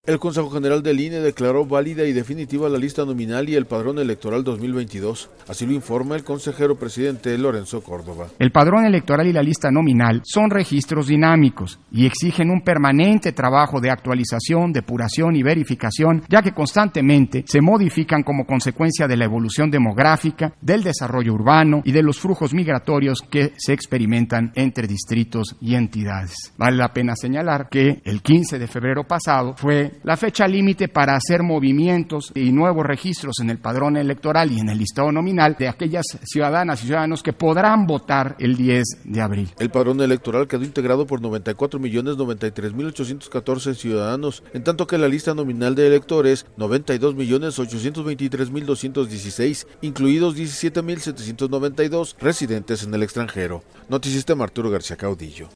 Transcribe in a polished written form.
El Consejo General del INE declaró válida y definitiva la lista nominal y el padrón electoral 2022. Así lo informa el consejero presidente Lorenzo Córdoba. El padrón electoral y la lista nominal son registros dinámicos y exigen un permanente trabajo de actualización, depuración y verificación, ya que constantemente se modifican como consecuencia de la evolución demográfica, del desarrollo urbano y de los flujos migratorios que se experimentan entre distritos y entidades. Vale la pena señalar que el 15 de febrero pasado fue la fecha límite para hacer movimientos y nuevos registros en el padrón electoral y en el listado nominal de aquellas ciudadanas y ciudadanos que podrán votar el 10 de abril. El padrón electoral quedó integrado por 94.093.814 ciudadanos, en tanto que la lista nominal de electores 92.823.216, incluidos 17.792 residentes en el extranjero. Noticista Arturo García Caudillo.